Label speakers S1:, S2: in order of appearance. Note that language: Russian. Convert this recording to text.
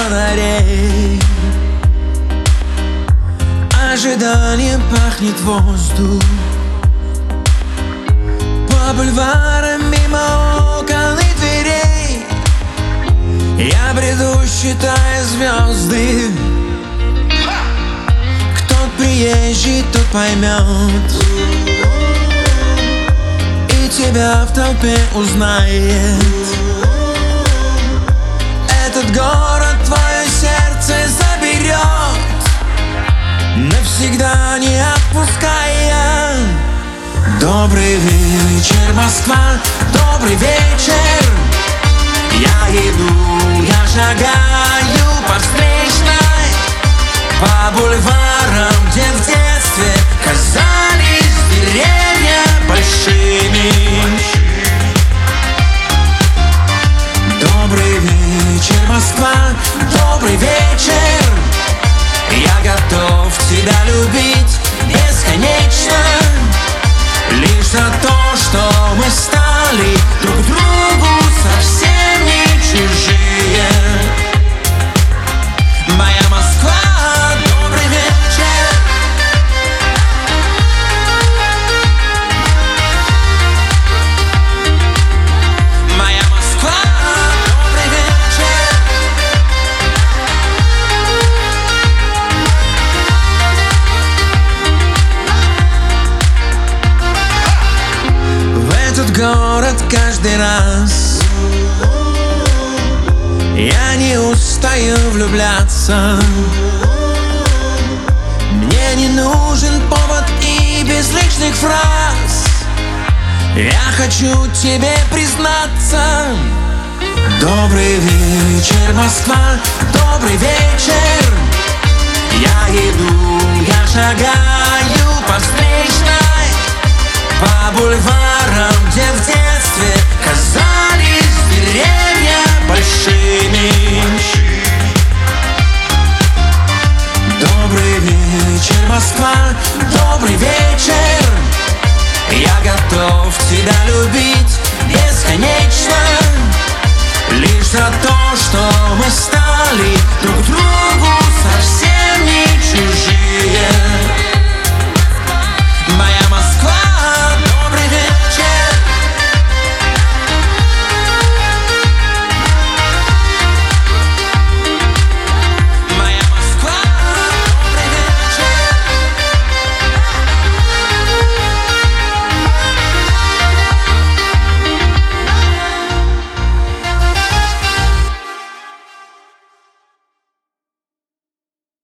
S1: фонарей. Ожиданием пахнет воздух. По бульварам мимо окон и дверей я бреду, считая звезды. Кто приезжий, тот поймет и тебя в толпе узнает. Этот город твое сердце заберет, навсегда не отпуская. Добрый вечер, Москва, добрый вечер. Я иду, я шагаю по встречной, по бульварам, где в детстве казались деревья большими. Добрый вечер, Москва, добрый вечер. Я готов тебя любить бесконечно, лишь за то, что мы стали друг другу совсем не чужие. Моя Москва, добрый вечер. Моя Москва, добрый вечер. В этот город каждый раз я не устаю влюбляться. Мне не нужен повод и без лишних фраз. Я хочу тебе признаться. Добрый вечер, Москва, добрый вечер. Я иду, я шагаю по встречной, по бульварам, где в детстве казались деревья большими. Добрый вечер, Москва, добрый вечер. Я готов тебя любить бесконечно, лишь за то, что мы